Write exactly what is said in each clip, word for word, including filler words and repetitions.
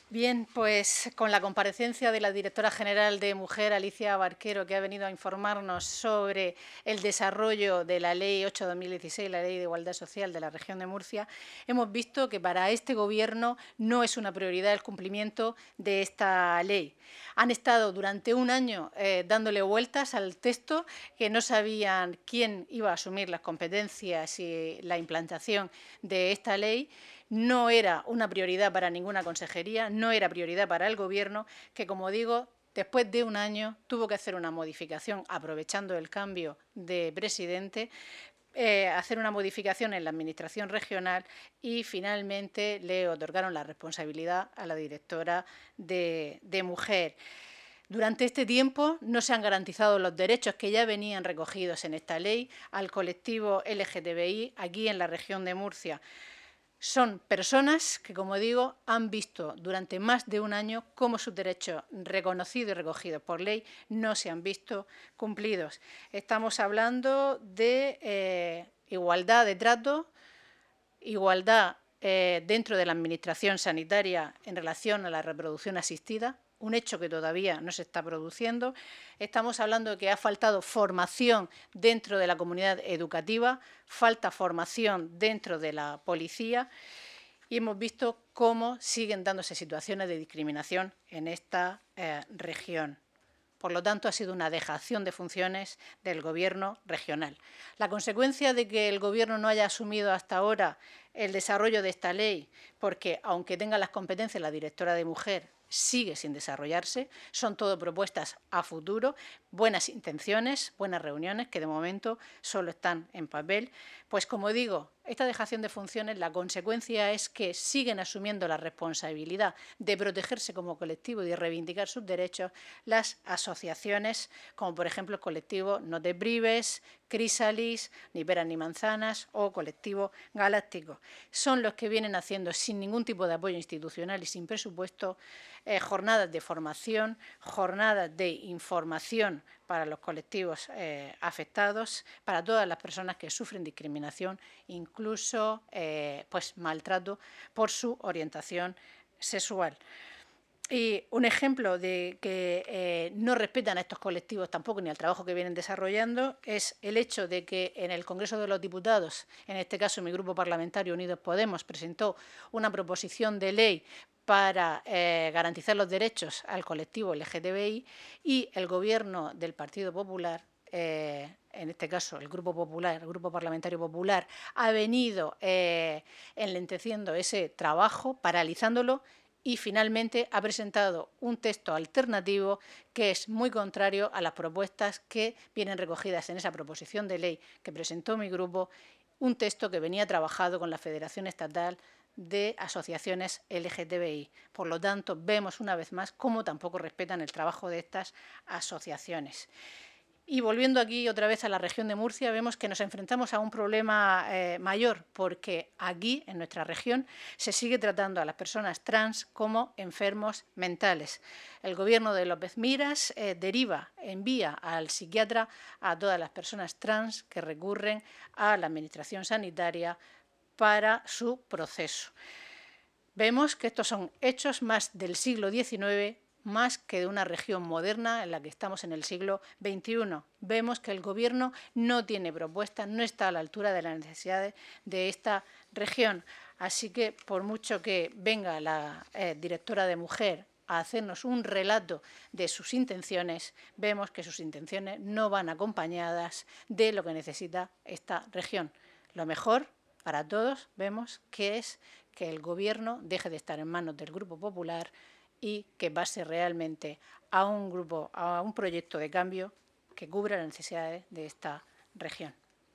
Bien, pues con la comparecencia de la directora general de Mujer, Alicia Barquero, que ha venido a informarnos sobre el desarrollo de la Ley ocho barra dos mil dieciséis, la Ley de Igualdad Social de la región de Murcia, hemos visto que para este Gobierno no es una prioridad el cumplimiento de esta ley. Han estado durante un año eh, dándole vueltas al texto, que no sabían quién iba a asumir las competencias y la implantación de esta ley. No era una prioridad para ninguna consejería, no era prioridad para el Gobierno, que, como digo, después de un año tuvo que hacer una modificación, aprovechando el cambio de presidente, eh, hacer una modificación en la Administración regional y finalmente le otorgaron la responsabilidad a la directora de, de Mujer. Durante este tiempo no se han garantizado los derechos que ya venían recogidos en esta ley al colectivo L G T B I aquí en la región de Murcia. Son personas que, como digo, han visto durante más de un año cómo sus derechos reconocidos y recogidos por ley no se han visto cumplidos. Estamos hablando de eh, igualdad de trato, igualdad eh, dentro de la Administración sanitaria en relación a la reproducción asistida, un hecho que todavía no se está produciendo. Estamos hablando de que ha faltado formación dentro de la comunidad educativa, falta formación dentro de la policía y hemos visto cómo siguen dándose situaciones de discriminación en esta eh, región. Por lo tanto, ha sido una dejación de funciones del Gobierno regional. La consecuencia de que el Gobierno no haya asumido hasta ahora el desarrollo de esta ley, porque aunque tenga las competencias la directora de Mujer, sigue sin desarrollarse, son todo propuestas a futuro, buenas intenciones, buenas reuniones que de momento solo están en papel. Pues como digo, esta dejación de funciones, la consecuencia es que siguen asumiendo la responsabilidad de protegerse como colectivo y de reivindicar sus derechos las asociaciones, como por ejemplo el colectivo No te prives, Crísalis, Ni peras ni manzanas o colectivo Galáctico. Son los que vienen haciendo sin ningún tipo de apoyo institucional y sin presupuesto eh, jornadas de formación, jornadas de información para los colectivos eh, afectados, para todas las personas que sufren discriminación, incluso eh, pues, maltrato por su orientación sexual. Y un ejemplo de que eh, no respetan a estos colectivos tampoco ni al trabajo que vienen desarrollando es el hecho de que en el Congreso de los Diputados, en este caso mi grupo parlamentario Unidos Podemos, presentó una proposición de ley para eh, garantizar los derechos al colectivo L G T B I y el Gobierno del Partido Popular, eh, en este caso el Grupo Popular, el Grupo Parlamentario Popular, ha venido eh, enlenteciendo ese trabajo, paralizándolo y finalmente ha presentado un texto alternativo que es muy contrario a las propuestas que vienen recogidas en esa proposición de ley que presentó mi grupo, un texto que venía trabajado con la Federación Estatal de Asociaciones L G T B I. Por lo tanto, vemos una vez más cómo tampoco respetan el trabajo de estas asociaciones. Y volviendo aquí otra vez a la región de Murcia, vemos que nos enfrentamos a un problema eh, mayor, porque aquí, en nuestra región, se sigue tratando a las personas trans como enfermos mentales. El Gobierno de López Miras eh, deriva, envía al psiquiatra a todas las personas trans que recurren a la Administración sanitaria para su proceso. Vemos que estos son hechos más del siglo diecinueve, más que de una región moderna en la que estamos en el siglo veintiuno. Vemos que el Gobierno no tiene propuestas, no está a la altura de las necesidades de esta región. Así que, por mucho que venga la eh, directora de Mujer a hacernos un relato de sus intenciones, vemos que sus intenciones no van acompañadas de lo que necesita esta región. Lo mejor para todos vemos que es que el Gobierno deje de estar en manos del Grupo Popular y que pase realmente a un grupo, a un proyecto de cambio que cubra las necesidades de esta región.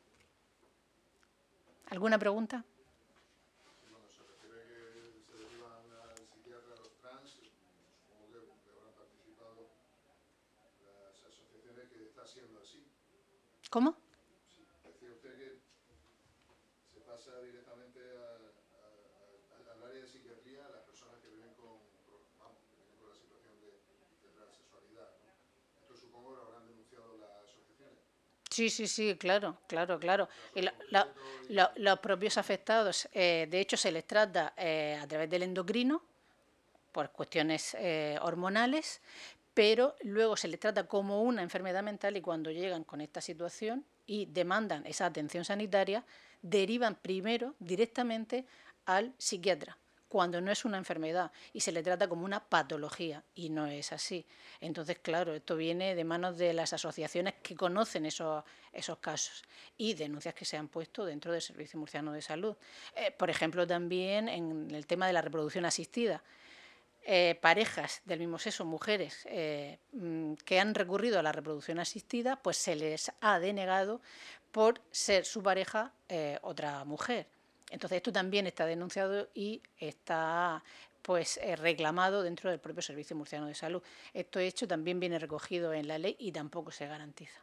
¿Alguna pregunta? Cuando se refiere que se derivan al psiquiatra a los trans, supongo que habrán participado las asociaciones que está siendo así. ¿Cómo? Sí, decía usted que se pasa directamente a, a, a, al área de psiquiatría a las personas que viven con, vamos, que viven con la situación de, de transexualidad, ¿no? Esto supongo que lo habrán denunciado las asociaciones. Sí, sí, sí, claro, claro, claro. Casos Y lo, lo, concretos y... lo, los propios afectados, eh, de hecho, se les trata eh, a través del endocrino, por cuestiones eh, hormonales, pero luego se les trata como una enfermedad mental y cuando llegan con esta situación y demandan esa atención sanitaria, derivan primero directamente al psiquiatra, cuando no es una enfermedad y se le trata como una patología y no es así. Entonces, claro, esto viene de manos de las asociaciones que conocen esos, esos casos y denuncias que se han puesto dentro del Servicio Murciano de Salud. Eh, por ejemplo, también en el tema de la reproducción asistida. Eh, parejas del mismo sexo, mujeres, eh, que han recurrido a la reproducción asistida, pues se les ha denegado por ser su pareja eh, otra mujer. Entonces esto también está denunciado y está pues eh, reclamado dentro del propio Servicio Murciano de Salud. Esto hecho también viene recogido en la ley y tampoco se garantiza.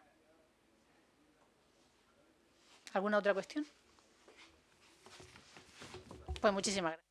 ¿Alguna otra cuestión? Pues muchísimas gracias.